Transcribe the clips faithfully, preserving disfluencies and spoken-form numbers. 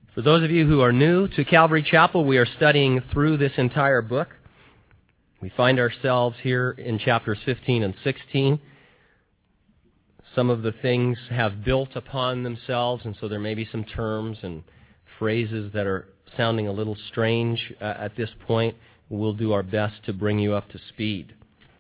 For those of you who are new to Calvary Chapel, we are studying through this entire book. We find ourselves here in chapters fifteen and sixteen. Some of the things have built upon themselves, and so there may be some terms and phrases that are sounding a little strange uh, at this point. We'll do our best to bring you up to speed.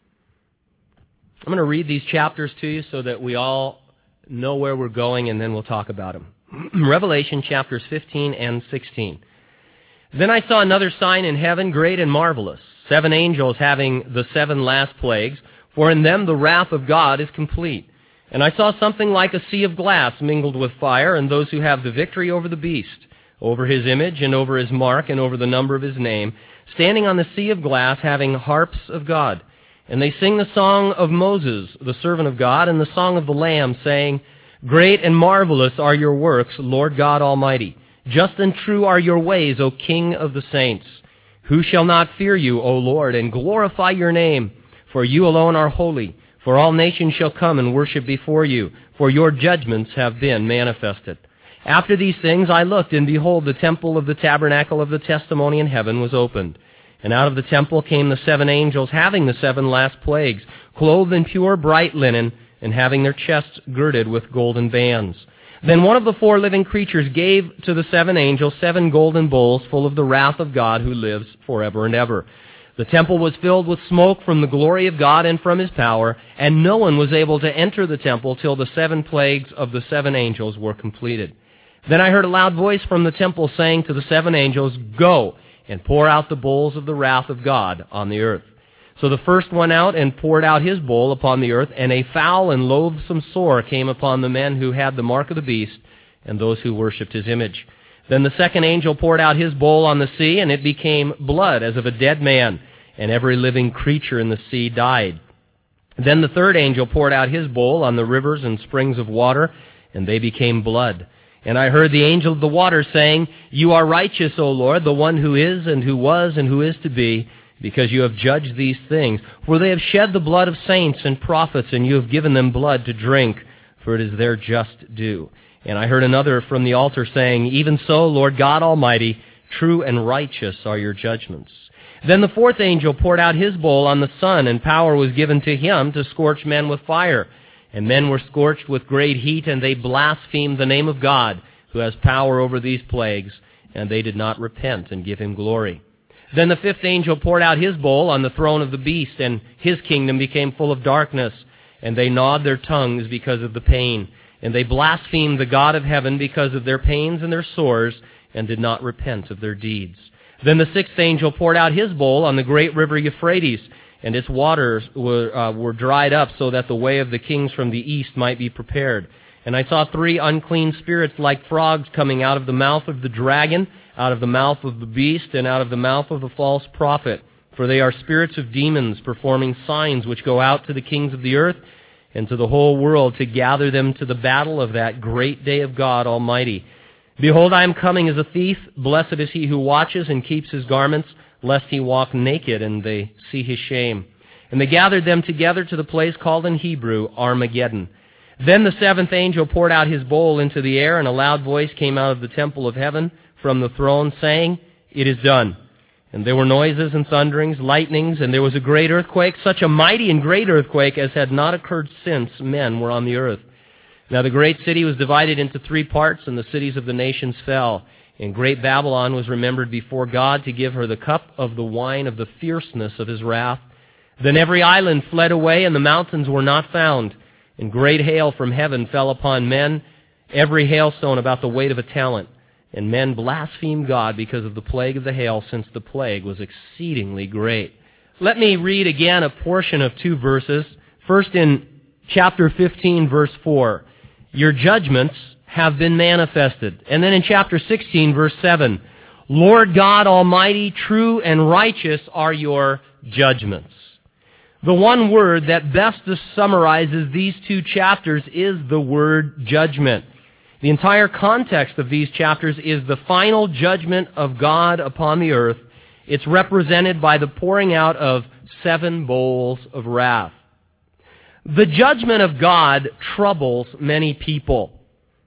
I'm going to read these chapters to you so that we all know where we're going, and then we'll talk about them. Revelation chapters fifteen and sixteen. Then I saw another sign in heaven, great and marvelous, seven angels having the seven last plagues, for in them the wrath of God is complete. And I saw something like a sea of glass mingled with fire, and those who have the victory over the beast, over his image and over his mark and over the number of his name, standing on the sea of glass, having harps of God. And they sing the song of Moses, the servant of God, and the song of the Lamb, saying, Great and marvelous are your works, Lord God Almighty. Just and true are your ways, O King of the saints. Who shall not fear you, O Lord, and glorify your name? For you alone are holy. For all nations shall come and worship before you, for your judgments have been manifested. After these things I looked, and behold, the temple of the tabernacle of the testimony in heaven was opened. And out of the temple came the seven angels, having the seven last plagues, clothed in pure bright linen, and having their chests girded with golden bands. Then one of the four living creatures gave to the seven angels seven golden bowls full of the wrath of God who lives forever and ever. The temple was filled with smoke from the glory of God and from his power, and no one was able to enter the temple till the seven plagues of the seven angels were completed. Then I heard a loud voice from the temple saying to the seven angels, Go and pour out the bowls of the wrath of God on the earth. So the first went out and poured out his bowl upon the earth, and a foul and loathsome sore came upon the men who had the mark of the beast and those who worshipped his image. Then the second angel poured out his bowl on the sea, and it became blood as of a dead man, and every living creature in the sea died. Then the third angel poured out his bowl on the rivers and springs of water, and they became blood. And I heard the angel of the water saying, You are righteous, O Lord, the one who is and who was and who is to be, because you have judged these things. For they have shed the blood of saints and prophets, and you have given them blood to drink, for it is their just due. And I heard another from the altar saying, Even so, Lord God Almighty, true and righteous are your judgments. Then the fourth angel poured out his bowl on the sun, and power was given to him to scorch men with fire. And men were scorched with great heat, and they blasphemed the name of God, who has power over these plagues, and they did not repent and give him glory. Then the fifth angel poured out his bowl on the throne of the beast, and his kingdom became full of darkness, and they gnawed their tongues because of the pain. And they blasphemed the God of heaven because of their pains and their sores, and did not repent of their deeds. Then the sixth angel poured out his bowl on the great river Euphrates, and its waters were, uh, were dried up so that the way of the kings from the east might be prepared. And I saw three unclean spirits like frogs coming out of the mouth of the dragon, out of the mouth of the beast, and out of the mouth of the false prophet. For they are spirits of demons, performing signs which go out to the kings of the earth and to the whole world to gather them to the battle of that great day of God Almighty. Behold, I am coming as a thief. Blessed is he who watches and keeps his garments, lest he walk naked and they see his shame. And they gathered them together to the place called in Hebrew Armageddon. Then the seventh angel poured out his bowl into the air, and a loud voice came out of the temple of heaven from the throne, saying, It is done. And there were noises and thunderings, lightnings, and there was a great earthquake, such a mighty and great earthquake as had not occurred since men were on the earth. Now the great city was divided into three parts, and the cities of the nations fell. And great Babylon was remembered before God to give her the cup of the wine of the fierceness of his wrath. Then every island fled away, and the mountains were not found. And great hail from heaven fell upon men, every hailstone about the weight of a talent. And men blasphemed God because of the plague of the hail, since the plague was exceedingly great. Let me read again a portion of two verses. First in chapter fifteen, verse four. Your judgments have been manifested. And then in chapter sixteen, verse seven. Lord God Almighty, true and righteous are your judgments. The one word that best summarizes these two chapters is the word judgment. The entire context of these chapters is the final judgment of God upon the earth. It's represented by the pouring out of seven bowls of wrath. The judgment of God troubles many people.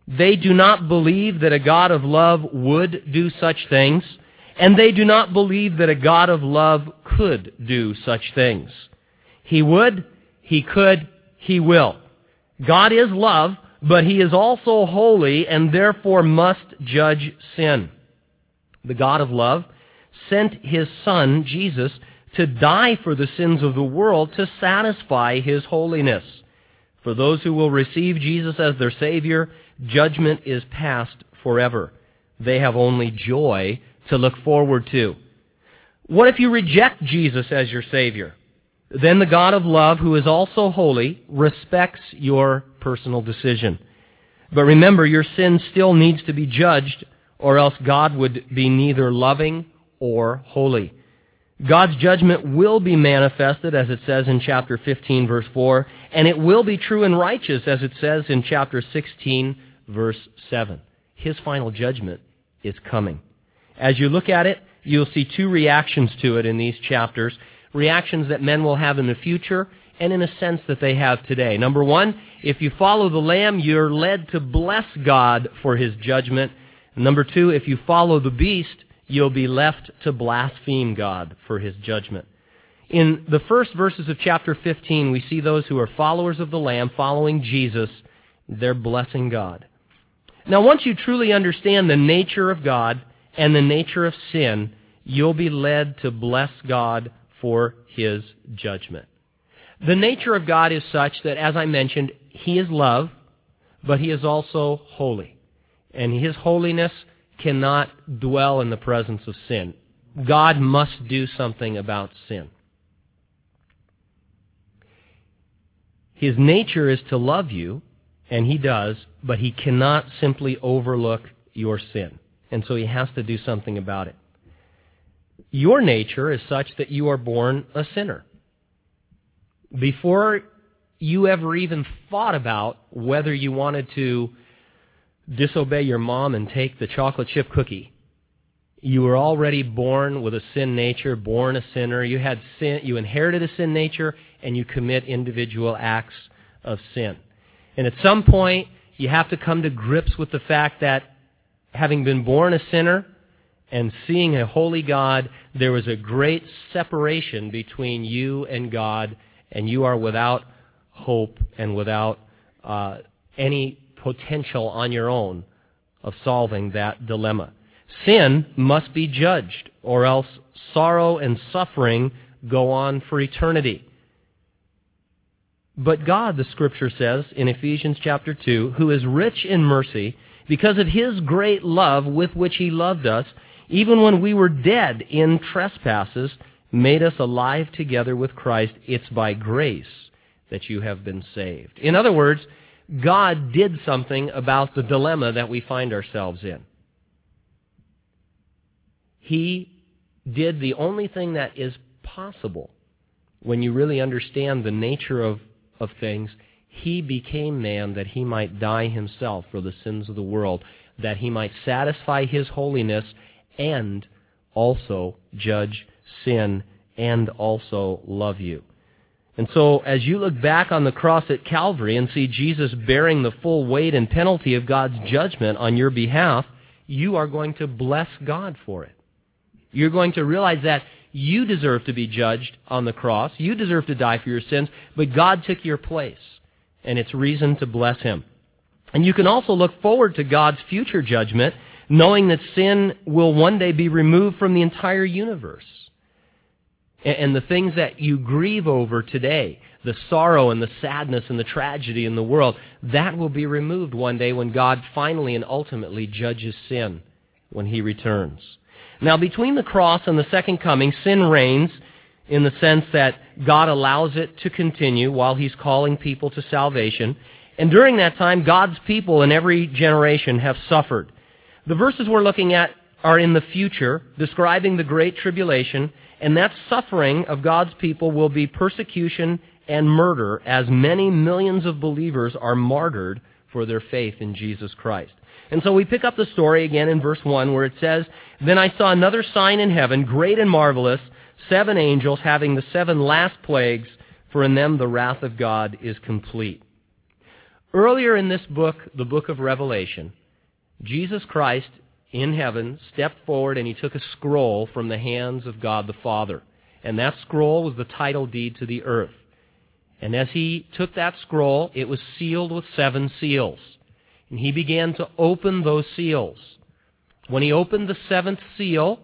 They do not believe that a God of love would do such things, and they do not believe that a God of love could do such things. He would, He could, He will. God is love, but He is also holy and therefore must judge sin. The God of love sent His Son, Jesus, to die for the sins of the world to satisfy His holiness. For those who will receive Jesus as their Savior, judgment is past forever. They have only joy to look forward to. What if you reject Jesus as your Savior? Then the God of love, who is also holy, respects your personal decision. But remember, your sin still needs to be judged, or else God would be neither loving or holy. God's judgment will be manifested, as it says in chapter fifteen, verse four, and it will be true and righteous, as it says in chapter sixteen, verse seven. His final judgment is coming. As you look at it, you'll see two reactions to it in these chapters, reactions that men will have in the future, and in a sense that they have today. Number one, if you follow the Lamb, you're led to bless God for His judgment. Number two, if you follow the beast, you'll be left to blaspheme God for His judgment. In the first verses of chapter fifteen, we see those who are followers of the Lamb, following Jesus, they're blessing God. Now, once you truly understand the nature of God and the nature of sin, you'll be led to bless God for His judgment. The nature of God is such that, as I mentioned, He is love, but He is also holy. And His holiness cannot dwell in the presence of sin. God must do something about sin. His nature is to love you, and He does, but He cannot simply overlook your sin. And so He has to do something about it. Your nature is such that you are born a sinner. Before you ever even thought about whether you wanted to disobey your mom and take the chocolate chip cookie, you were already born with a sin nature, born a sinner. You had sin, you inherited a sin nature, and you commit individual acts of sin. And at some point, you have to come to grips with the fact that having been born a sinner and seeing a holy God, there was a great separation between you and God, and you are without hope and without uh, any potential on your own of solving that dilemma. Sin must be judged, or else sorrow and suffering go on for eternity. But God, the Scripture says in Ephesians chapter two, who is rich in mercy, because of His great love with which He loved us, even when we were dead in trespasses, made us alive together with Christ. It's by grace that you have been saved. In other words, God did something about the dilemma that we find ourselves in. He did the only thing that is possible when you really understand the nature of, of things. He became man that He might die Himself for the sins of the world, that He might satisfy His holiness and also judge sin and also love you. And so as you look back on the cross at Calvary and see Jesus bearing the full weight and penalty of God's judgment on your behalf, you are going to bless God for it. You're going to realize that you deserve to be judged on the cross. You deserve to die for your sins, but God took your place, and it's reason to bless Him. And you can also look forward to God's future judgment, knowing that sin will one day be removed from the entire universe. And the things that you grieve over today, the sorrow and the sadness and the tragedy in the world, that will be removed one day when God finally and ultimately judges sin when He returns. Now, between the cross and the second coming, sin reigns in the sense that God allows it to continue while He's calling people to salvation. And during that time, God's people in every generation have suffered. The verses we're looking at are in the future, describing the Great Tribulation, and that suffering of God's people will be persecution and murder, as many millions of believers are martyred for their faith in Jesus Christ. And so we pick up the story again in verse one, where it says, "Then I saw another sign in heaven, great and marvelous, seven angels having the seven last plagues, for in them the wrath of God is complete." Earlier in this book, the book of Revelation, Jesus Christ in heaven stepped forward and he took a scroll from the hands of God the Father. And that scroll was the title deed to the earth. And as he took that scroll, it was sealed with seven seals. And he began to open those seals. When he opened the seventh seal,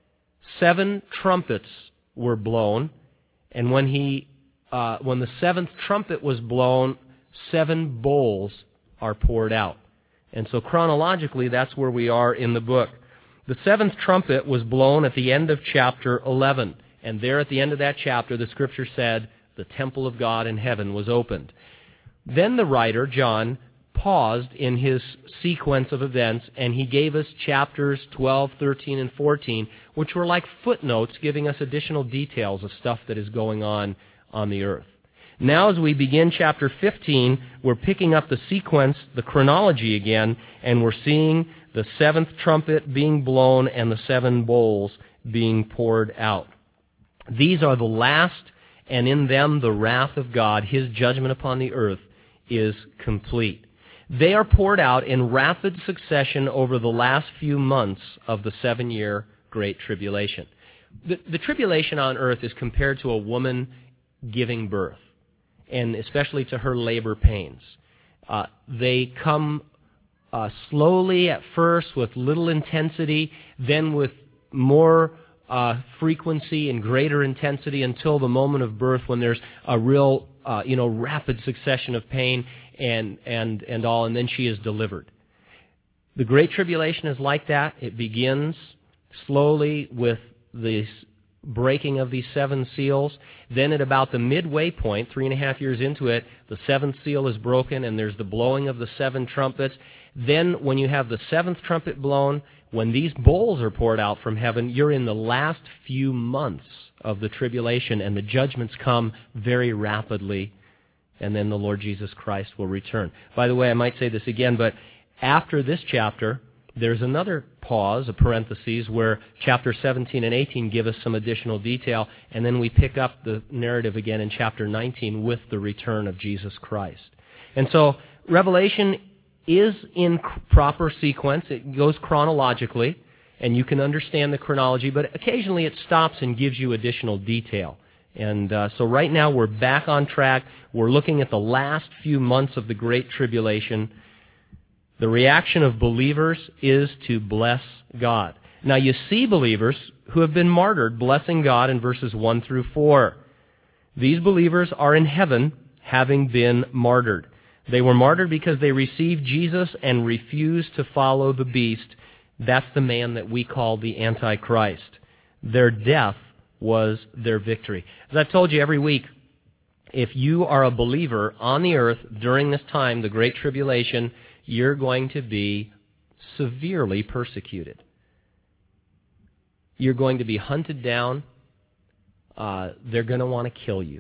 seven trumpets were blown. And when he, uh, when the seventh trumpet was blown, seven bowls are poured out. And so chronologically, that's where we are in the book. The seventh trumpet was blown at the end of chapter eleven. And there at the end of that chapter, the Scripture said, the temple of God in heaven was opened. Then the writer, John, paused in his sequence of events, and he gave us chapters twelve, thirteen, and fourteen, which were like footnotes giving us additional details of stuff that is going on on the earth. Now as we begin chapter fifteen, we're picking up the sequence, the chronology again, and we're seeing the seventh trumpet being blown and the seven bowls being poured out. These are the last, and in them the wrath of God, His judgment upon the earth, is complete. They are poured out in rapid succession over the last few months of the seven-year Great Tribulation. The, the tribulation on earth is compared to a woman giving birth, and especially to her labor pains. Uh, they come uh, slowly at first with little intensity, then with more uh, frequency and greater intensity until the moment of birth when there's a real, uh, you know, rapid succession of pain and, and, and all, and then she is delivered. The Great Tribulation is like that. It begins slowly with the breaking of these seven seals. Then at about the midway point, three and a half years into it, the seventh seal is broken and there's the blowing of the seven trumpets. Then when you have the seventh trumpet blown, when these bowls are poured out from heaven, you're in the last few months of the tribulation, and the judgments come very rapidly, and then the Lord Jesus Christ will return. By the way, I might say this again, but after this chapter, there's another pause, a parenthesis, where chapter seventeen and eighteen give us some additional detail, and then we pick up the narrative again in chapter nineteen with the return of Jesus Christ. And so Revelation is in proper sequence. It goes chronologically, and you can understand the chronology, but occasionally it stops and gives you additional detail. And uh, so right now we're back on track. We're looking at the last few months of the Great Tribulation. The reaction of believers is to bless God. Now you see believers who have been martyred blessing God in verses one through four. These believers are in heaven having been martyred. They were martyred because they received Jesus and refused to follow the beast. That's the man that we call the Antichrist. Their death was their victory. As I've told you every week, if you are a believer on the earth during this time, the Great Tribulation, you're going to be severely persecuted. You're going to be hunted down. Uh, they're going to want to kill you.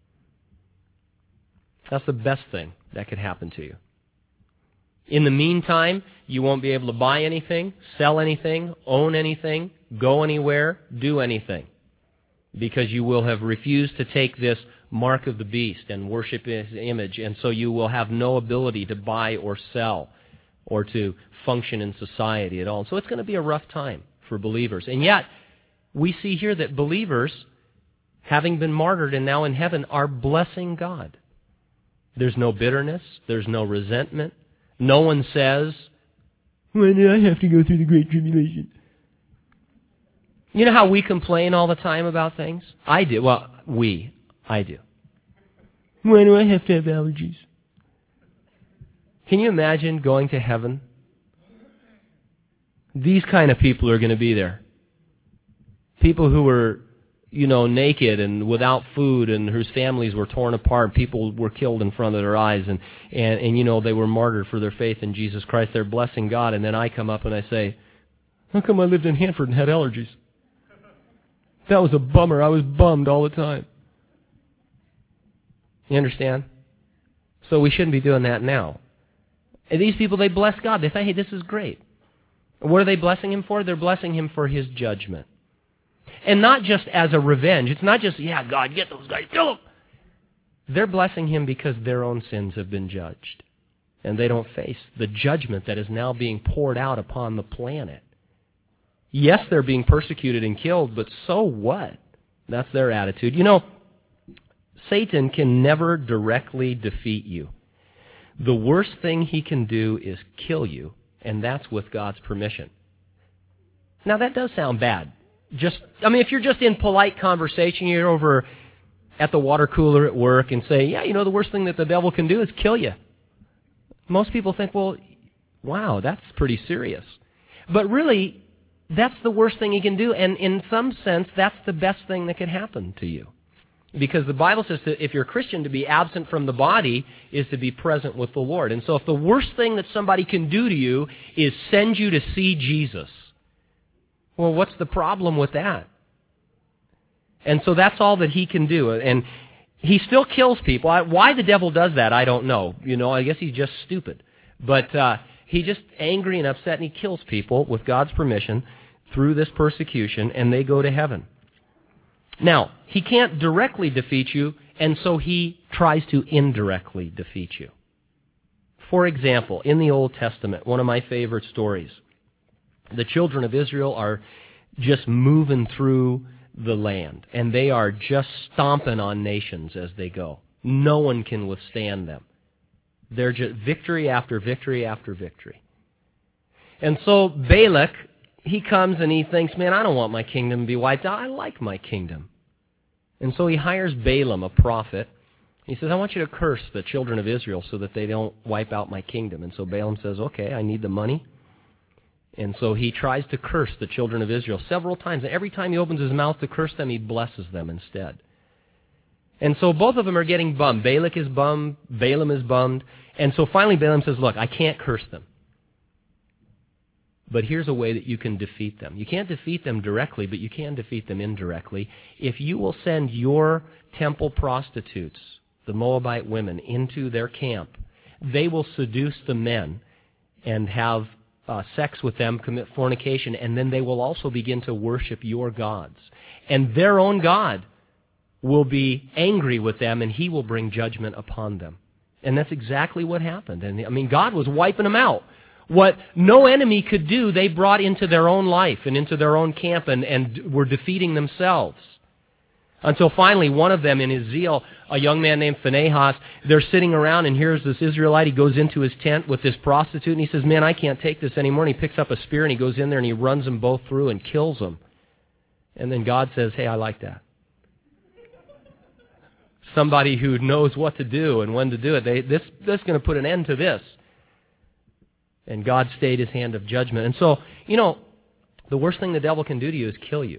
That's the best thing that could happen to you. In the meantime, you won't be able to buy anything, sell anything, own anything, go anywhere, do anything, because you will have refused to take this mark of the beast and worship his image, and so you will have no ability to buy or sell or to function in society at all. And so it's going to be a rough time for believers. And yet, we see here that believers, having been martyred and now in heaven, are blessing God. There's no bitterness. There's no resentment. No one says, why did I have to go through the Great Tribulation? You know how we complain all the time about things? I do. Well, we. I do. Why do I have to have allergies? Can you imagine going to heaven? These kind of people are going to be there. People who were, you know, naked and without food, and whose families were torn apart. People were killed in front of their eyes, and, and, and you know, they were martyred for their faith in Jesus Christ. They're blessing God, and then I come up and I say, how come I lived in Hanford and had allergies? That was a bummer. I was bummed all the time. You understand? So we shouldn't be doing that now. And these people, they bless God. They say, hey, this is great. What are they blessing Him for? They're blessing Him for His judgment. And not just as a revenge. It's not just, yeah, God, get those guys, kill them. They're blessing Him because their own sins have been judged. and they don't face the judgment that is now being poured out upon the planet. Yes, they're being persecuted and killed, but so what? That's their attitude. You know, Satan can never directly defeat you. The worst thing he can do is kill you, and that's with God's permission. Now, that does sound bad. Just, I mean, if you're just in polite conversation, you're over at the water cooler at work and say, yeah, you know, the worst thing that the devil can do is kill you. Most people think, well, wow, that's pretty serious. But really, that's the worst thing he can do, and in some sense, that's the best thing that could happen to you. Because the Bible says that if you're a Christian, to be absent from the body is to be present with the Lord. And so if the worst thing that somebody can do to you is send you to see Jesus, well, what's the problem with that? And so that's all that he can do. And he still kills people. Why the devil does that, I don't know. You know, I guess he's just stupid. But uh, he's just angry and upset, and he kills people with God's permission through this persecution, and they go to heaven. Now, he can't directly defeat you, and so he tries to indirectly defeat you. For example, in the Old Testament, one of my favorite stories, the children of Israel are just moving through the land, and they are just stomping on nations as they go. No one can withstand them. They're just victory after victory after victory. And so Balak, he comes and he thinks, man, I don't want my kingdom to be wiped out. I like my kingdom. And so he hires Balaam, a prophet. He says, I want you to curse the children of Israel so that they don't wipe out my kingdom. And so Balaam says, okay, I need the money. And so he tries to curse the children of Israel several times. And every time he opens his mouth to curse them, he blesses them instead. And so both of them are getting bummed. Balak is bummed, Balaam is bummed. And so finally Balaam says, look, I can't curse them. But here's a way that you can defeat them. You can't defeat them directly, but you can defeat them indirectly. If you will send your temple prostitutes, the Moabite women, into their camp, they will seduce the men and have uh, sex with them, commit fornication, and then they will also begin to worship your gods. And their own God will be angry with them, and he will bring judgment upon them. And that's exactly what happened. And I mean, God was wiping them out. What no enemy could do, they brought into their own life and into their own camp and, and were defeating themselves. Until finally, one of them, in his zeal, a young man named Phinehas, they're sitting around, and here's this Israelite. He goes into his tent with this prostitute, and he says, man, I can't take this anymore. And he picks up a spear, and he goes in there, and he runs them both through and kills them. And then God says, hey, I like that. Somebody who knows what to do and when to do it. They, this, this is going to put an end to this. And God stayed his hand of judgment. And so, you know, the worst thing the devil can do to you is kill you,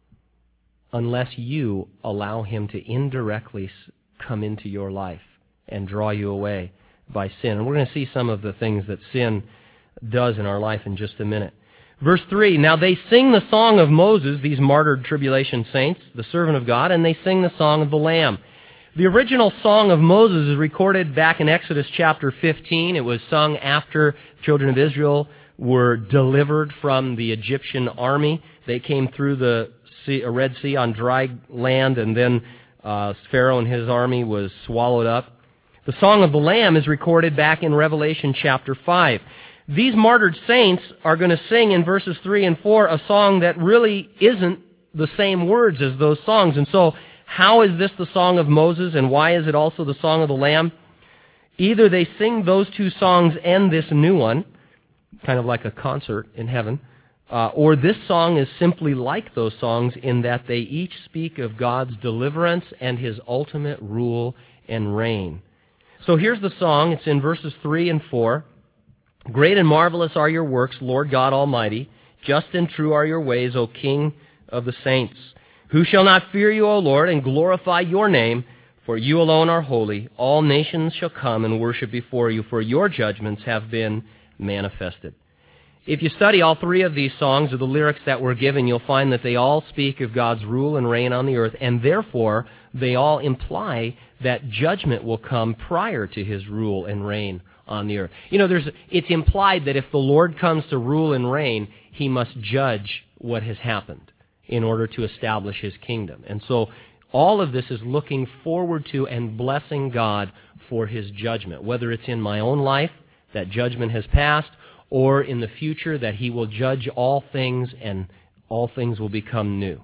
unless you allow him to indirectly come into your life and draw you away by sin. And we're going to see some of the things that sin does in our life in just a minute. Verse three, now they sing the song of Moses, these martyred tribulation saints, the servant of God, and they sing the song of the Lamb. The original song of Moses is recorded back in Exodus chapter fifteen. It was sung after the children of Israel were delivered from the Egyptian army. They came through the sea, a Red Sea on dry land, and then uh, Pharaoh and his army was swallowed up. The song of the Lamb is recorded back in Revelation chapter five. These martyred saints are going to sing in verses three and four a song that really isn't the same words as those songs. And so, how is this the song of Moses, and why is it also the song of the Lamb? Either they sing those two songs and this new one, kind of like a concert in heaven, uh, or this song is simply like those songs in that they each speak of God's deliverance and his ultimate rule and reign. So here's the song. It's in verses three and four. Great and marvelous are your works, Lord God Almighty. Just and true are your ways, O King of the saints. Who shall not fear you, O Lord, and glorify your name? For you alone are holy. All nations shall come and worship before you, for your judgments have been manifested. If you study all three of these songs, or the lyrics that were given, you'll find that they all speak of God's rule and reign on the earth, and therefore they all imply that judgment will come prior to his rule and reign on the earth. You know, there's it's implied that if the Lord comes to rule and reign, he must judge what has happened in order to establish his kingdom. And so all of this is looking forward to and blessing God for his judgment, whether it's in my own life that judgment has passed, or in the future that He will judge all things and all things will become new.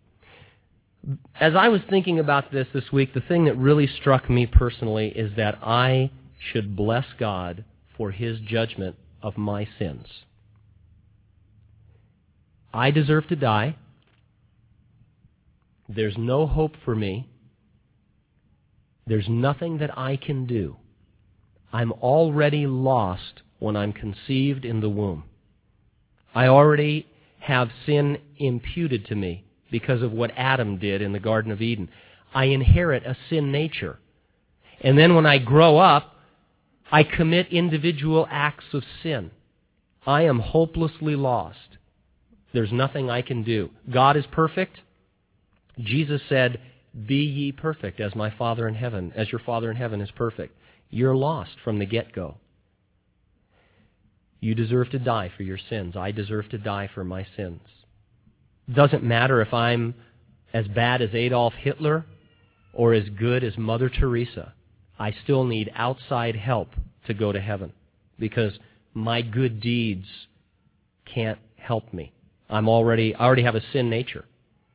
As I was thinking about this this week, the thing that really struck me personally is that I should bless God for His judgment of my sins. I deserve to die. There's no hope for me. There's nothing that I can do. I'm already lost when I'm conceived in the womb. I already have sin imputed to me because of what Adam did in the Garden of Eden. I inherit a sin nature. And then when I grow up, I commit individual acts of sin. I am hopelessly lost. There's nothing I can do. God is perfect. Jesus said, "Be ye perfect as my Father in heaven, as your Father in heaven is perfect." You're lost from the get-go. You deserve to die for your sins. I deserve to die for my sins. Doesn't matter if I'm as bad as Adolf Hitler or as good as Mother Teresa. I still need outside help to go to heaven because my good deeds can't help me. I'm already, I already have a sin nature.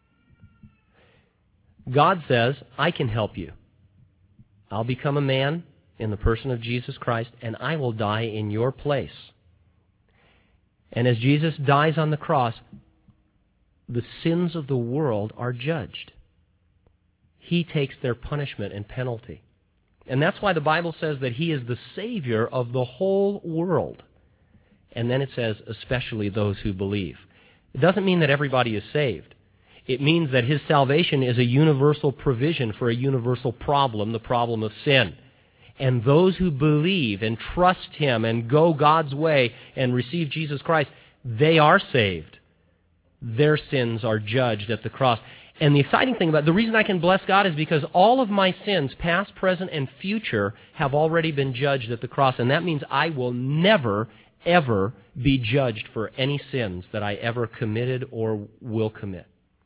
God says, I can help you. I'll become a man in the person of Jesus Christ, and I will die in your place. And as Jesus dies on the cross, the sins of the world are judged. He takes their punishment and penalty. And that's why the Bible says that He is the Savior of the whole world. And then it says, especially those who believe. It doesn't mean that everybody is saved. It means that His salvation is a universal provision for a universal problem, the problem of sin. And those who believe and trust Him and go God's way and receive Jesus Christ, they are saved. Their sins are judged at the cross. And the exciting thing about it, the reason I can bless God is because all of my sins, past, present, and future, have already been judged at the cross. And that means I will never, ever be judged for any sins that I ever committed or will commit.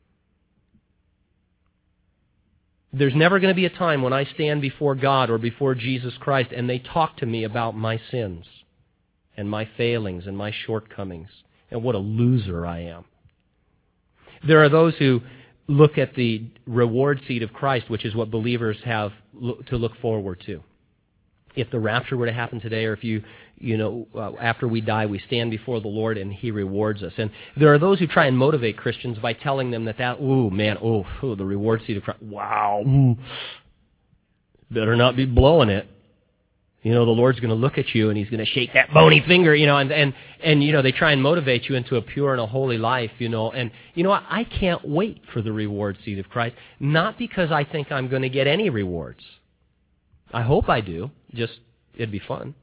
There's never going to be a time when I stand before God or before Jesus Christ and they talk to me about my sins and my failings and my shortcomings and what a loser I am. There are those who look at the reward seat of Christ, which is what believers have to look forward to. If the rapture were to happen today, or if you, you know, uh, after we die, we stand before the Lord and He rewards us. And there are those who try and motivate Christians by telling them that that, ooh, man, oh, ooh, the reward seat of Christ, wow, ooh, better not be blowing it. You know, the Lord's going to look at you and He's going to shake that bony finger, you know, and, and, and, you know, they try and motivate you into a pure and a holy life, you know. And, you know what, I can't wait for the reward seat of Christ, not because I think I'm going to get any rewards. I hope I do. Just, it'd be fun.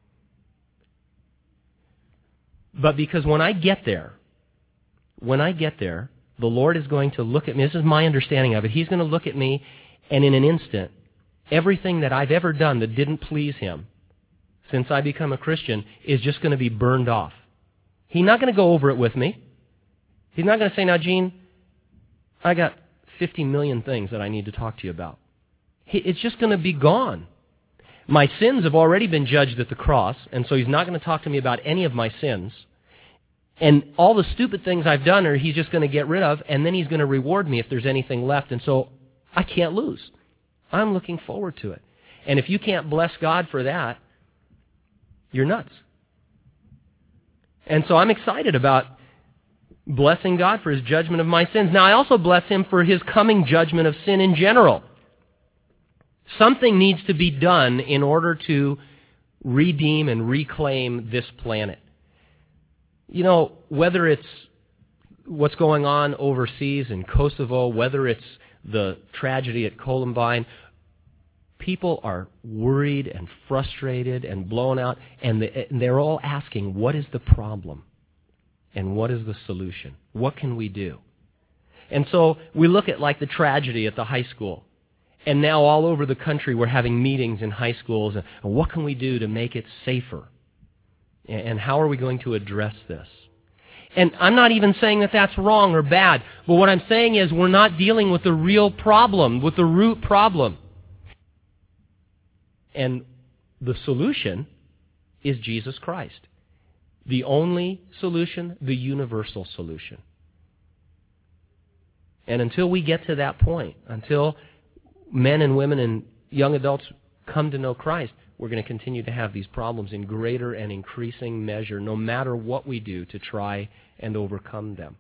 But because when I get there, when I get there, the Lord is going to look at me. This is my understanding of it. He's going to look at me, and in an instant, everything that I've ever done that didn't please Him since I become a Christian is just going to be burned off. He's not going to go over it with me. He's not going to say, now, Gene, I got fifty million things that I need to talk to you about. It's just going to be gone. My sins have already been judged at the cross, and so He's not going to talk to me about any of my sins. And all the stupid things I've done are He's just going to get rid of, and then He's going to reward me if there's anything left. And so I can't lose. I'm looking forward to it. And if you can't bless God for that, you're nuts. And so I'm excited about blessing God for His judgment of my sins. Now, I also bless Him for His coming judgment of sin in general. Something needs to be done in order to redeem and reclaim this planet. You know, whether it's what's going on overseas in Kosovo, whether it's the tragedy at Columbine, people are worried and frustrated and blown out, and they're all asking, what is the problem? And what is the solution? What can we do? And so we look at like the tragedy at the high school. And now all over the country we're having meetings in high schools. And what can we do to make it safer? And how are we going to address this? And I'm not even saying that that's wrong or bad. But what I'm saying is we're not dealing with the real problem, with the root problem. And the solution is Jesus Christ. The only solution, the universal solution. And until we get to that point, until men and women and young adults come to know Christ, we're going to continue to have these problems in greater and increasing measure, no matter what we do to try and overcome them.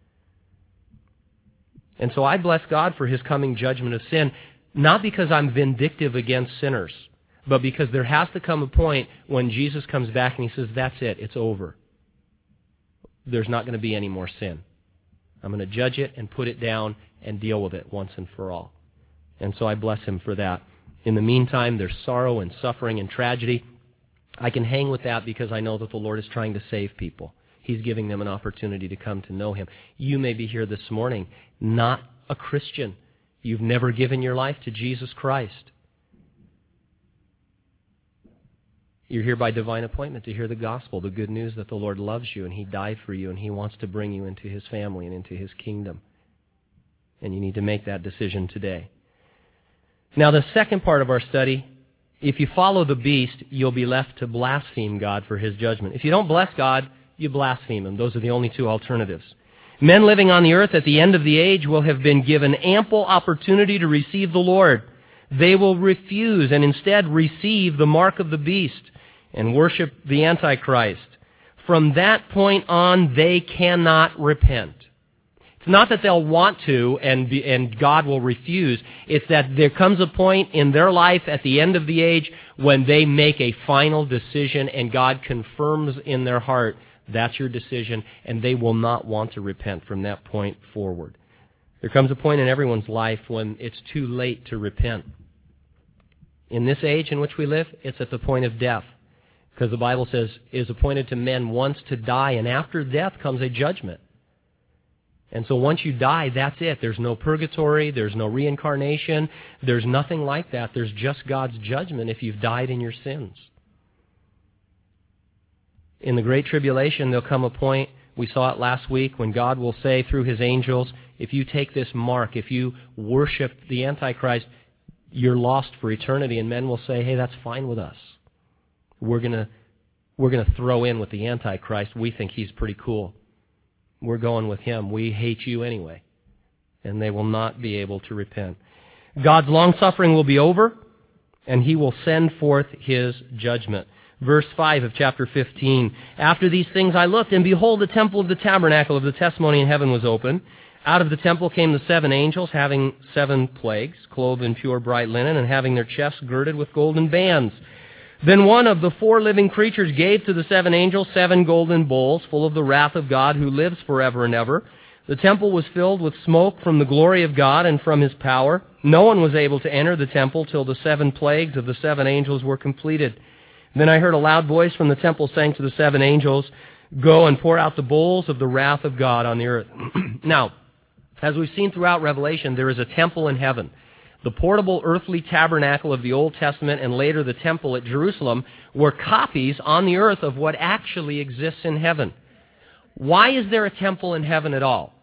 And so I bless God for His coming judgment of sin, not because I'm vindictive against sinners, but because there has to come a point when Jesus comes back and He says, that's it, it's over. There's not going to be any more sin. I'm going to judge it and put it down and deal with it once and for all. And so I bless Him for that. In the meantime, there's sorrow and suffering and tragedy. I can hang with that because I know that the Lord is trying to save people. He's giving them an opportunity to come to know Him. You may be here this morning, not a Christian. You've never given your life to Jesus Christ. You're here by divine appointment to hear the gospel, the good news that the Lord loves you and He died for you and He wants to bring you into His family and into His kingdom. And you need to make that decision today. Now, the second part of our study, if you follow the beast, you'll be left to blaspheme God for His judgment. If you don't bless God, you blaspheme Him. Those are the only two alternatives. Men living on the earth at the end of the age will have been given ample opportunity to receive the Lord. They will refuse and instead receive the mark of the beast and worship the Antichrist. From that point on, they cannot repent. It's not that they'll want to and be, and God will refuse. It's that there comes a point in their life at the end of the age when they make a final decision and God confirms in their heart, that's your decision, and they will not want to repent from that point forward. There comes a point in everyone's life when it's too late to repent. In this age in which we live, it's at the point of death. Because the Bible says, it is appointed to men once to die, and after death comes a judgment. And so once you die, that's it. There's no purgatory, there's no reincarnation, there's nothing like that. There's just God's judgment if you've died in your sins. In the Great Tribulation, there'll come a point, we saw it last week, when God will say through His angels, if you take this mark, if you worship the Antichrist, you're lost for eternity. And men will say, hey, that's fine with us. We're going to we're going to throw in with the Antichrist. We think he's pretty cool. We're going with him. We hate you anyway. And they will not be able to repent. God's long-suffering will be over, and He will send forth His judgment. Verse five of chapter fifteen, after these things I looked, and behold, the temple of the tabernacle of the testimony in heaven was open. Out of the temple came the seven angels, having seven plagues, clothed in pure bright linen, and having their chests girded with golden bands. Then one of the four living creatures gave to the seven angels seven golden bowls full of the wrath of God who lives forever and ever. The temple was filled with smoke from the glory of God and from His power. No one was able to enter the temple till the seven plagues of the seven angels were completed. Then I heard a loud voice from the temple saying to the seven angels, go and pour out the bowls of the wrath of God on the earth. Now, as we've seen throughout Revelation, there is a temple in heaven. The portable earthly tabernacle of the Old Testament and later the temple at Jerusalem were copies on the earth of what actually exists in heaven. Why is there a temple in heaven at all?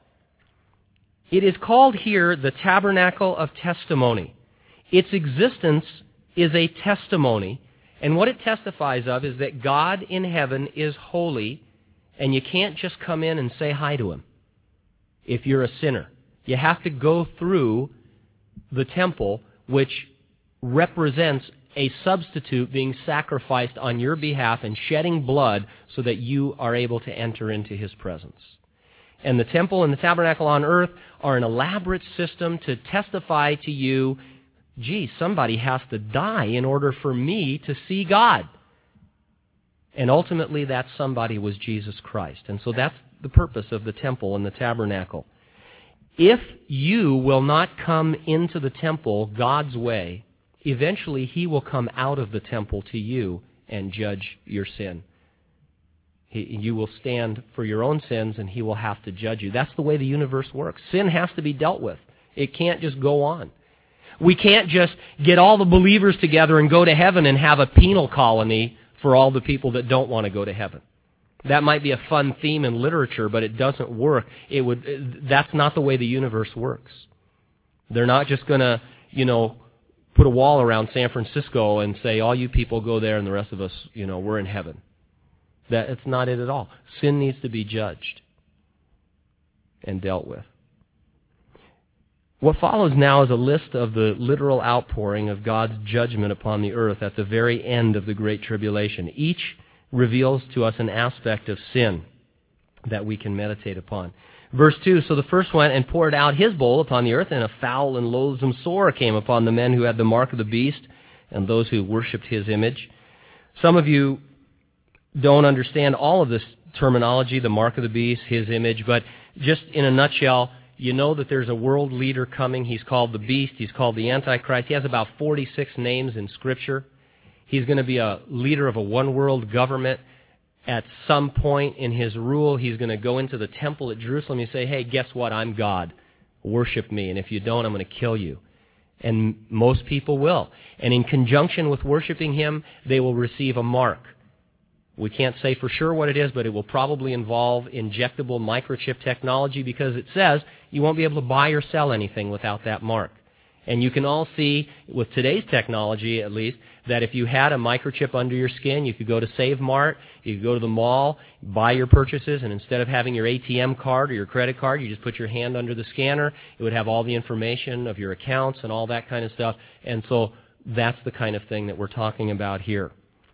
It is called here the tabernacle of testimony. Its existence is a testimony, and what it testifies of is that God in heaven is holy, and you can't just come in and say hi to Him if you're a sinner. You have to go through the temple, which represents a substitute being sacrificed on your behalf and shedding blood so that you are able to enter into His presence. And the temple and the tabernacle on earth are an elaborate system to testify to you, gee, somebody has to die in order for me to see God. And ultimately that somebody was Jesus Christ. And so that's the purpose of the temple and the tabernacle. If you will not come into the temple God's way, eventually He will come out of the temple to you and judge your sin. He, you will stand for your own sins, and He will have to judge you. That's the way the universe works. Sin has to be dealt with. It can't just go on. We can't just get all the believers together and go to heaven and have a penal colony for all the people that don't want to go to heaven. That might be a fun theme in literature, but it doesn't work. It would. That's not the way the universe works. They're not just going to, you know, put a wall around San Francisco and say, all you people go there and the rest of us, you know, we're in heaven. That, it's not it at all. Sin needs to be judged and dealt with. What follows now is a list of the literal outpouring of God's judgment upon the earth at the very end of the Great Tribulation. Each reveals to us an aspect of sin that we can meditate upon. Verse two, so the first went and poured out his bowl upon the earth, and a foul and loathsome sore came upon the men who had the mark of the beast and those who worshipped his image. Some of you don't understand all of this terminology, the mark of the beast, his image, but just in a nutshell, you know that there's a world leader coming. He's called the beast. He's called the Antichrist. He has about forty-six names in Scripture. He's going to be a leader of a one-world government. At some point in his rule, he's going to go into the temple at Jerusalem and say, hey, guess what? I'm God. Worship me. And if you don't, I'm going to kill you. And most people will. And in conjunction with worshiping him, they will receive a mark. We can't say for sure what it is, but it will probably involve injectable microchip technology because it says you won't be able to buy or sell anything without that mark. And you can all see, with today's technology at least, that if you had a microchip under your skin, you could go to Save Mart, you could go to the mall, buy your purchases, and instead of having your A T M card or your credit card, you just put your hand under the scanner. It would have all the information of your accounts and all that kind of stuff. And so that's the kind of thing that we're talking about here.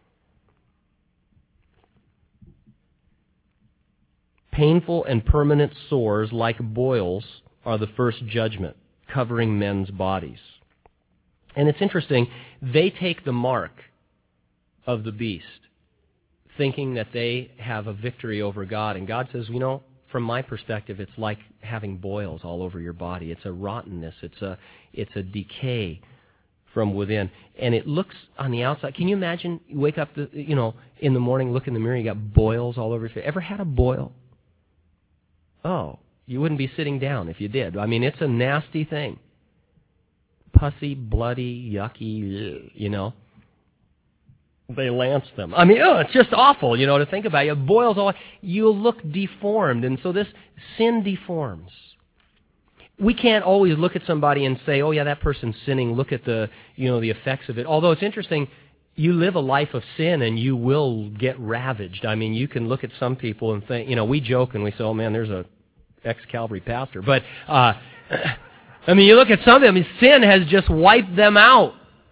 Painful and permanent sores like boils are the first judgment, covering men's bodies. And it's interesting, they take the mark of the beast, thinking that they have a victory over God. And God says, you know, from my perspective, it's like having boils all over your body. It's a rottenness. It's a, it's a decay from within. And it looks on the outside. Can you imagine, you wake up, the, you know, in the morning, look in the mirror, you got boils all over your face. Ever had a boil? Oh, you wouldn't be sitting down if you did. I mean, it's a nasty thing. Pussy, bloody, yucky, you know. They lance them. I mean, oh, it's just awful, you know, to think about. You have boils all. You'll look deformed, and so this sin deforms. We can't always look at somebody and say, "Oh, yeah, that person's sinning. Look at the, you know, the effects of it." Although it's interesting, you live a life of sin, and you will get ravaged. I mean, you can look at some people and think, you know, we joke and we say, "Oh man, there's a ex-Calvary pastor," but uh, I mean, you look at some of them, sin has just wiped them out.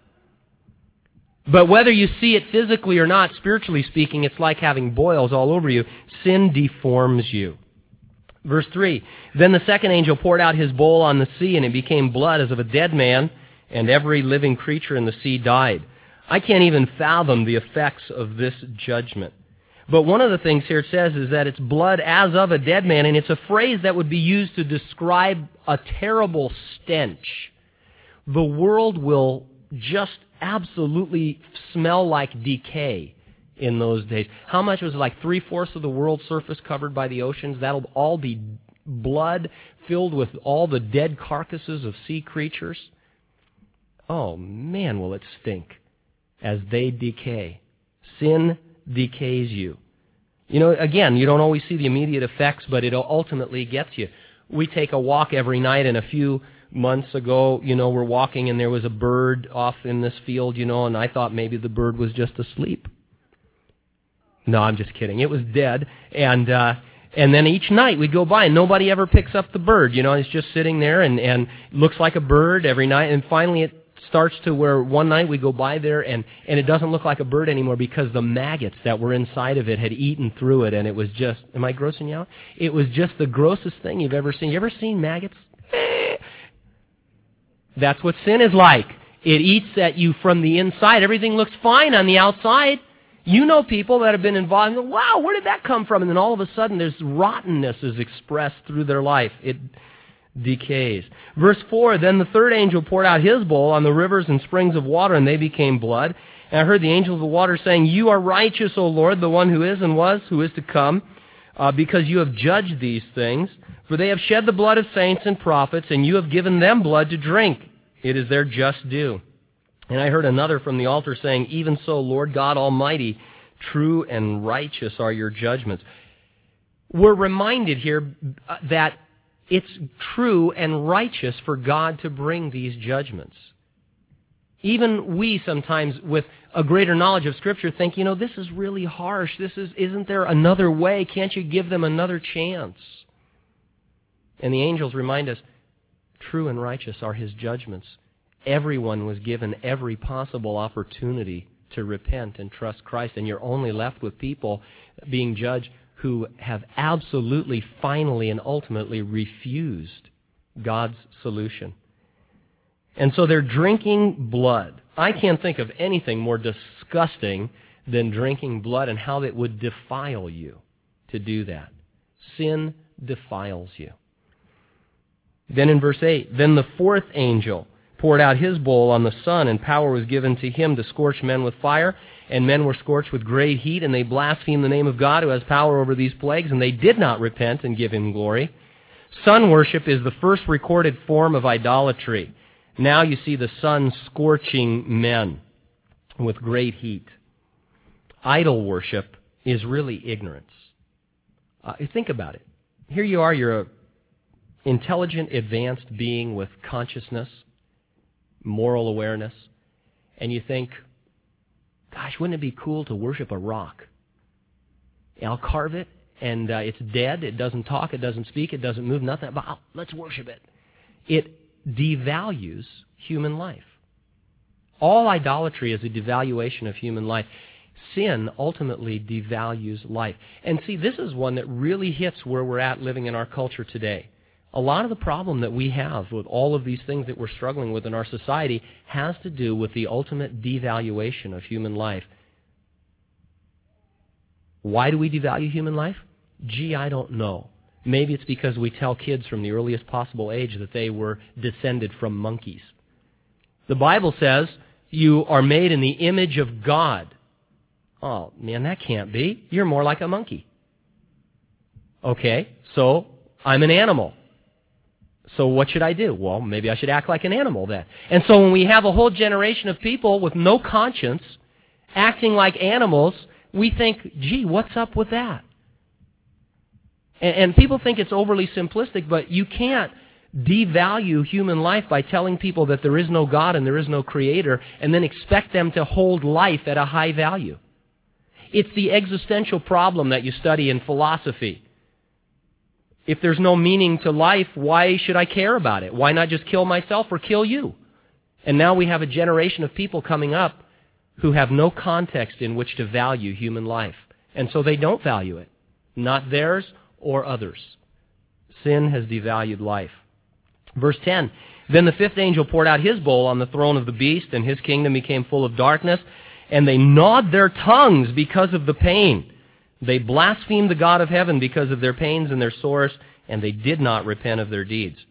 But whether you see it physically or not, spiritually speaking, it's like having boils all over you. Sin deforms you. Verse three, then the second angel poured out his bowl on the sea, and it became blood as of a dead man, and every living creature in the sea died. I can't even fathom the effects of this judgment. But one of the things here it says is that it's blood as of a dead man, and it's a phrase that would be used to describe a terrible stench. The world will just absolutely smell like decay in those days. How much was it? Like three-fourths of the world's surface covered by the oceans? That'll all be blood filled with all the dead carcasses of sea creatures. Oh, man, will it stink as they decay. Sin decays you. You know, again, you don't always see the immediate effects, but it ultimately gets you. We take a walk every night, and a few months ago, you know, we're walking, and there was a bird off in this field, you know, and I thought maybe the bird was just asleep. No, I'm just kidding. It was dead, and uh, and then each night we'd go by, and nobody ever picks up the bird. You know, it's just sitting there, and, and looks like a bird every night, and finally it starts to where one night we go by there and, and it doesn't look like a bird anymore because the maggots that were inside of it had eaten through it, and it was just, am I grossing you out? It was just the grossest thing you've ever seen. You ever seen maggots? That's what sin is like. It eats at you from the inside. Everything looks fine on the outside. You know people that have been involved, and wow, where did that come from? And then all of a sudden there's rottenness is expressed through their life. It decays. Verse four, then the third angel poured out his bowl on the rivers and springs of water, and they became blood. And I heard the angel of the water saying, you are righteous, O Lord, the one who is and was, who is to come, uh, because you have judged these things. For they have shed the blood of saints and prophets, and you have given them blood to drink. It is their just due. And I heard another from the altar saying, even so, Lord God Almighty, true and righteous are your judgments. We're reminded here that it's true and righteous for God to bring these judgments. Even we sometimes, with a greater knowledge of Scripture, think, you know, this is really harsh. This is, isn't there another way? Can't you give them another chance? And the angels remind us, true and righteous are His judgments. Everyone was given every possible opportunity to repent and trust Christ, and you're only left with people being judged who have absolutely, finally, and ultimately refused God's solution. And so they're drinking blood. I can't think of anything more disgusting than drinking blood and how it would defile you to do that. Sin defiles you. Then in verse eight, then the fourth angel poured out his bowl on the sun, and power was given to him to scorch men with fire, and men were scorched with great heat, and they blasphemed the name of God who has power over these plagues, and they did not repent and give Him glory. Sun worship is the first recorded form of idolatry. Now you see the sun scorching men with great heat. Idol worship is really ignorance. Uh, think about it. Here you are, you're an intelligent, advanced being with consciousness, moral awareness, and you think, gosh, wouldn't it be cool to worship a rock? I'll carve it, and uh, it's dead, it doesn't talk, it doesn't speak, it doesn't move, nothing, but oh, let's worship it. It devalues human life. All idolatry is a devaluation of human life. Sin ultimately devalues life. And see, this is one that really hits where we're at living in our culture today. A lot of the problem that we have with all of these things that we're struggling with in our society has to do with the ultimate devaluation of human life. Why do we devalue human life? Gee, I don't know. Maybe it's because we tell kids from the earliest possible age that they were descended from monkeys. The Bible says you are made in the image of God. Oh, man, that can't be. You're more like a monkey. Okay, so I'm an animal. So what should I do? Well, maybe I should act like an animal then. And so when we have a whole generation of people with no conscience acting like animals, we think, gee, what's up with that? And, and people think it's overly simplistic, but you can't devalue human life by telling people that there is no God and there is no Creator and then expect them to hold life at a high value. It's the existential problem that you study in philosophy. If there's no meaning to life, why should I care about it? Why not just kill myself or kill you? And now we have a generation of people coming up who have no context in which to value human life. And so they don't value it. Not theirs or others. Sin has devalued life. Verse ten, then the fifth angel poured out his bowl on the throne of the beast, and his kingdom became full of darkness, and they gnawed their tongues because of the pain. They blasphemed the God of heaven because of their pains and their sores, and they did not repent of their deeds.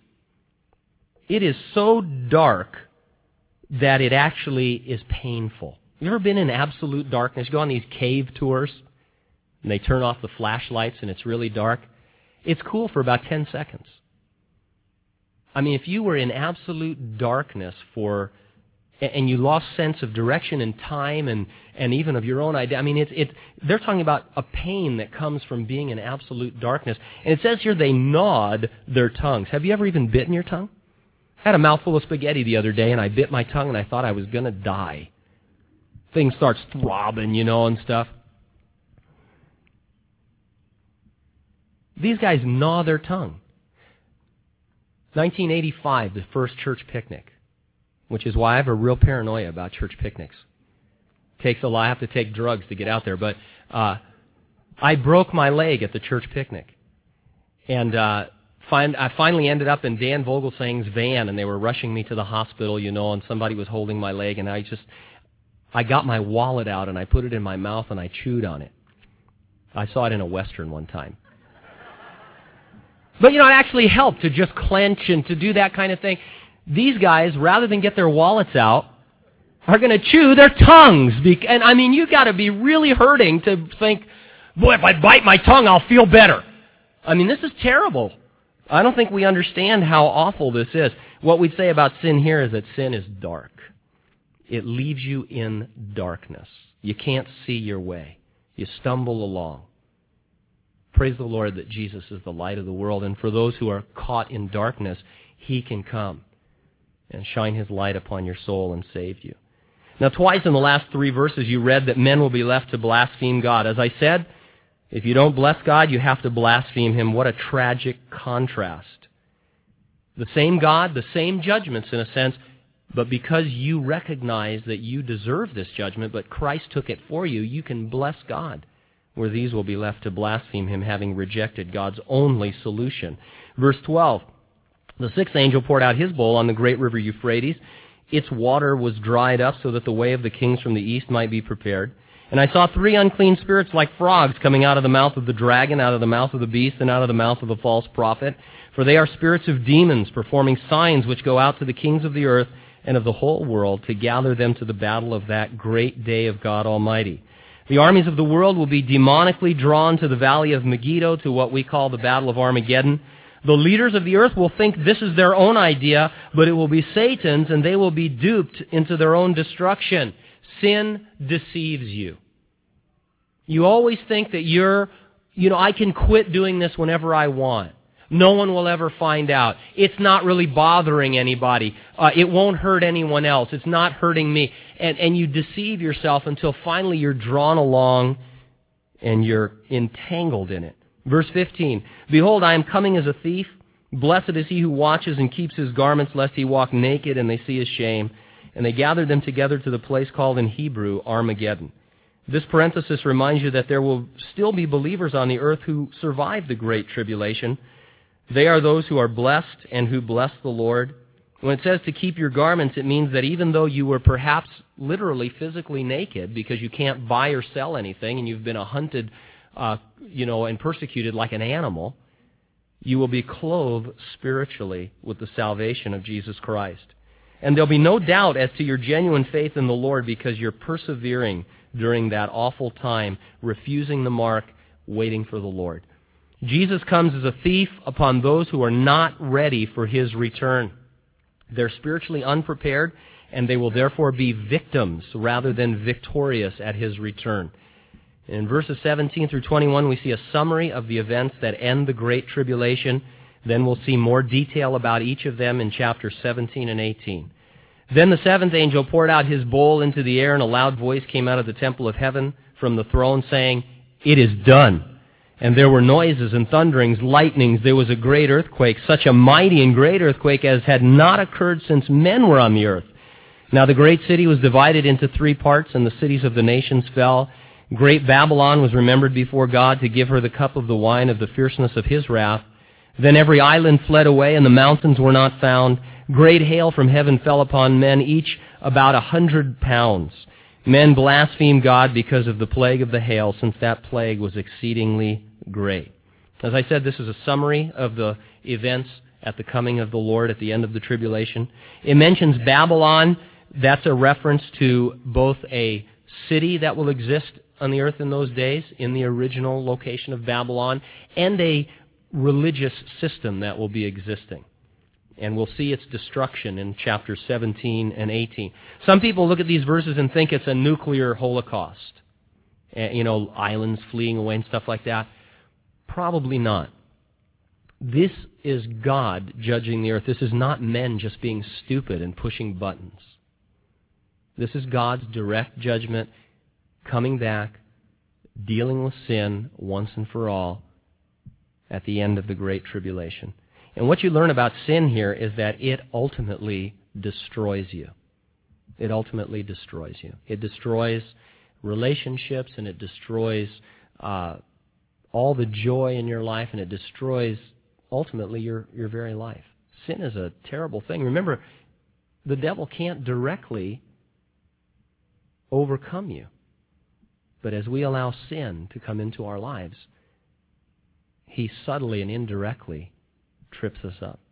It is so dark that it actually is painful. You ever been in absolute darkness? You go on these cave tours, and they turn off the flashlights, and it's really dark. It's cool for about ten seconds. I mean, if you were in absolute darkness for... and you lost sense of direction and time and, and even of your own idea. I mean, it's it. They're talking about a pain that comes from being in absolute darkness. And it says here they gnawed their tongues. Have you ever even bitten your tongue? I had a mouthful of spaghetti the other day, and I bit my tongue, and I thought I was going to die. Thing starts throbbing, you know, and stuff. These guys gnaw their tongue. nineteen eighty-five, the first church picnic. Which is why I have a real paranoia about church picnics. Takes a lot. I have to take drugs to get out there. But uh, I broke my leg at the church picnic. And uh, find, I finally ended up in Dan Vogelsang's van, and they were rushing me to the hospital, you know, and somebody was holding my leg. And I just, I got my wallet out, and I put it in my mouth, and I chewed on it. I saw it in a Western one time. But, you know, it actually helped to just clench and to do that kind of thing. These guys, rather than get their wallets out, are going to chew their tongues. And I mean, you've got to be really hurting to think, boy, if I bite my tongue, I'll feel better. I mean, this is terrible. I don't think we understand how awful this is. What we'd say about sin here is that sin is dark. It leaves you in darkness. You can't see your way. You stumble along. Praise the Lord that Jesus is the light of the world, and for those who are caught in darkness, He can come and shine His light upon your soul and save you. Now, twice in the last three verses you read that men will be left to blaspheme God. As I said, if you don't bless God, you have to blaspheme Him. What a tragic contrast. The same God, the same judgments in a sense, but because you recognize that you deserve this judgment, but Christ took it for you, you can bless God, where these will be left to blaspheme Him, having rejected God's only solution. Verse twelve, the sixth angel poured out his bowl on the great river Euphrates. Its water was dried up so that the way of the kings from the east might be prepared. And I saw three unclean spirits like frogs coming out of the mouth of the dragon, out of the mouth of the beast, and out of the mouth of the false prophet. For they are spirits of demons, performing signs which go out to the kings of the earth and of the whole world to gather them to the battle of that great day of God Almighty. The armies of the world will be demonically drawn to the valley of Megiddo, to what we call the battle of Armageddon. The leaders of the earth will think this is their own idea, but it will be Satan's, and they will be duped into their own destruction. Sin deceives you. You always think that you're, you know, I can quit doing this whenever I want. No one will ever find out. It's not really bothering anybody. Uh, it won't hurt anyone else. It's not hurting me. And, and you deceive yourself until finally you're drawn along and you're entangled in it. Verse fifteen, Behold, I am coming as a thief. Blessed is he who watches and keeps his garments, lest he walk naked and they see his shame. And they gathered them together to the place called in Hebrew Armageddon. This parenthesis reminds you that there will still be believers on the earth who survive the great tribulation. They are those who are blessed and who bless the Lord. When it says to keep your garments, it means that even though you were perhaps literally physically naked because you can't buy or sell anything and you've been a hunted, uh, you know, and persecuted like an animal, you will be clothed spiritually with the salvation of Jesus Christ. And there'll be no doubt as to your genuine faith in the Lord because you're persevering during that awful time, refusing the mark, waiting for the Lord. Jesus comes as a thief upon those who are not ready for His return. They're spiritually unprepared, and they will therefore be victims rather than victorious at His return. In verses seventeen through twenty-one, we see a summary of the events that end the Great Tribulation. Then we'll see more detail about each of them in chapters seventeen and eighteen. Then the seventh angel poured out his bowl into the air, and a loud voice came out of the temple of heaven from the throne, saying, It is done. And there were noises and thunderings, lightnings. There was a great earthquake, such a mighty and great earthquake as had not occurred since men were on the earth. Now the great city was divided into three parts, and the cities of the nations fell. Great Babylon was remembered before God to give her the cup of the wine of the fierceness of His wrath. Then every island fled away, and the mountains were not found. Great hail from heaven fell upon men, each about a hundred pounds. Men blasphemed God because of the plague of the hail, since that plague was exceedingly great. As I said, this is a summary of the events at the coming of the Lord at the end of the tribulation. It mentions Babylon. That's a reference to both a city that will exist on the earth in those days, in the original location of Babylon, and a religious system that will be existing. And we'll see its destruction in chapters seventeen and eighteen. Some people look at these verses and think it's a nuclear holocaust. You know, islands fleeing away and stuff like that. Probably not. This is God judging the earth. This is not men just being stupid and pushing buttons. This is God's direct judgment, coming back, dealing with sin once and for all at the end of the Great Tribulation. And what you learn about sin here is that it ultimately destroys you. It ultimately destroys you. It destroys relationships, and it destroys uh, all the joy in your life, and it destroys ultimately your, your very life. Sin is a terrible thing. Remember, the devil can't directly overcome you. But as we allow sin to come into our lives, he subtly and indirectly trips us up.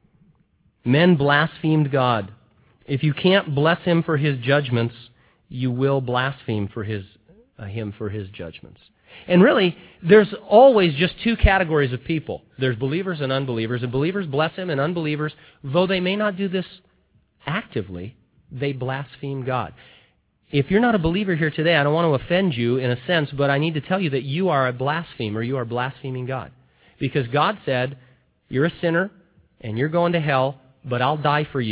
Men blasphemed God. If you can't bless Him for His judgments, you will blaspheme for his, uh, Him for His judgments. And really, there's always just two categories of people. There's believers and unbelievers. And believers bless Him, and unbelievers, though they may not do this actively, they blaspheme God. If you're not a believer here today, I don't want to offend you in a sense, but I need to tell you that you are a blasphemer. You are blaspheming God. Because God said, you're a sinner, and you're going to hell, but I'll die for you,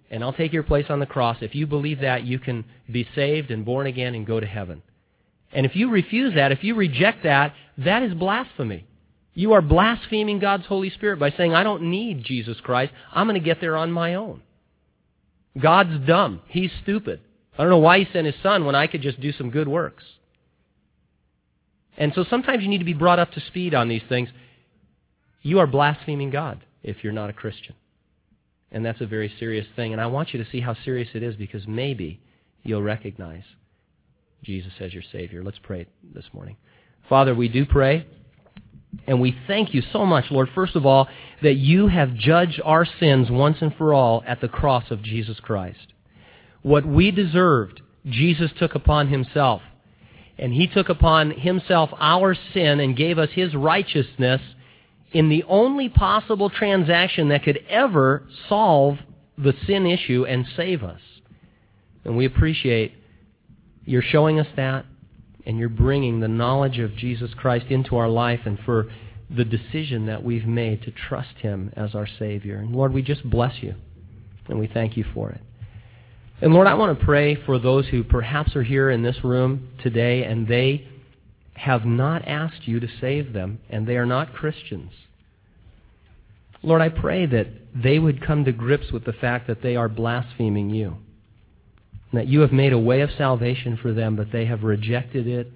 and I'll take your place on the cross. If you believe that, you can be saved and born again and go to heaven. And if you refuse that, if you reject that, that is blasphemy. You are blaspheming God's Holy Spirit by saying, I don't need Jesus Christ. I'm going to get there on my own. God's dumb. He's stupid. I don't know why He sent His Son when I could just do some good works. And so sometimes you need to be brought up to speed on these things. You are blaspheming God if you're not a Christian. And that's a very serious thing. And I want you to see how serious it is, because maybe you'll recognize Jesus as your Savior. Let's pray this morning. Father, we do pray, and we thank you so much, Lord, first of all, that you have judged our sins once and for all at the cross of Jesus Christ. What we deserved, Jesus took upon Himself. And He took upon Himself our sin and gave us His righteousness in the only possible transaction that could ever solve the sin issue and save us. And we appreciate you're showing us that, and you're bringing the knowledge of Jesus Christ into our life, and for the decision that we've made to trust Him as our Savior. And Lord, we just bless you, and we thank you for it. And Lord, I want to pray for those who perhaps are here in this room today and they have not asked you to save them, and they are not Christians. Lord, I pray that they would come to grips with the fact that they are blaspheming you, and that you have made a way of salvation for them, but they have rejected it.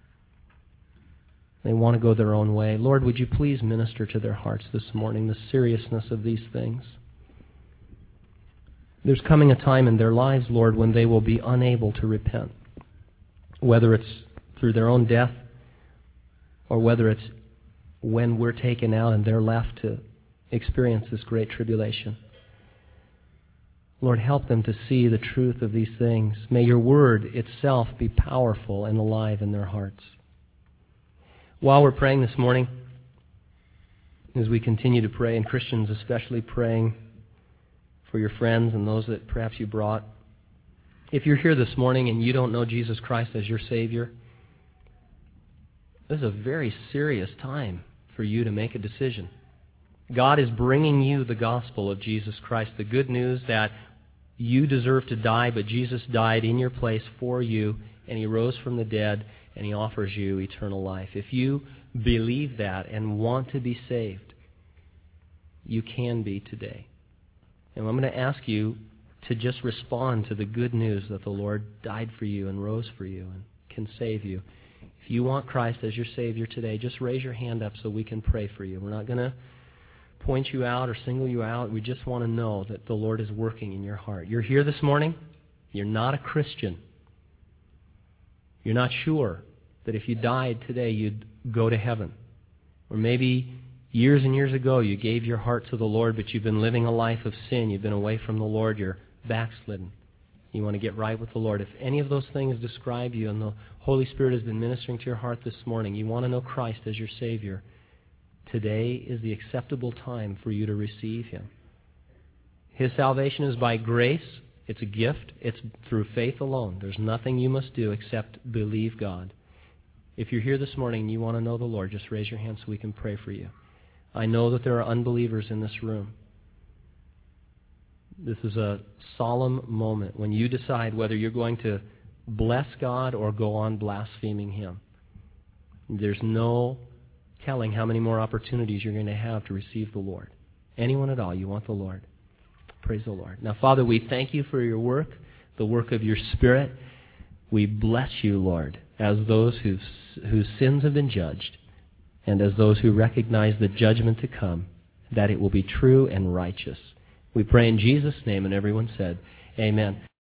They want to go their own way. Lord, would you please minister to their hearts this morning, the seriousness of these things. There's coming a time in their lives, Lord, when they will be unable to repent, whether it's through their own death or whether it's when we're taken out and they're left to experience this great tribulation. Lord, help them to see the truth of these things. May your word itself be powerful and alive in their hearts. While we're praying this morning, as we continue to pray, and Christians especially praying for your friends and those that perhaps you brought, if you're here this morning and you don't know Jesus Christ as your Savior, this is a very serious time for you to make a decision. God is bringing you the gospel of Jesus Christ, the good news that you deserve to die, but Jesus died in your place for you, and He rose from the dead, and He offers you eternal life. If you believe that and want to be saved, you can be today. And I'm going to ask you to just respond to the good news that the Lord died for you and rose for you and can save you. If you want Christ as your Savior today, just raise your hand up so we can pray for you. We're not going to point you out or single you out. We just want to know that the Lord is working in your heart. You're here this morning. You're not a Christian. You're not sure that if you died today, you'd go to heaven. Or maybe years and years ago, you gave your heart to the Lord, but you've been living a life of sin. You've been away from the Lord. You're backslidden. You want to get right with the Lord. If any of those things describe you and the Holy Spirit has been ministering to your heart this morning, you want to know Christ as your Savior, today is the acceptable time for you to receive Him. His salvation is by grace. It's a gift. It's through faith alone. There's nothing you must do except believe God. If you're here this morning and you want to know the Lord, just raise your hand so we can pray for you. I know that there are unbelievers in this room. This is a solemn moment when you decide whether you're going to bless God or go on blaspheming Him. There's no telling how many more opportunities you're going to have to receive the Lord. Anyone at all, you want the Lord. Praise the Lord. Now, Father, we thank you for your work, the work of your Spirit. We bless you, Lord, as those whose, whose sins have been judged, and as those who recognize the judgment to come, that it will be true and righteous. We pray in Jesus' name, and everyone said, amen.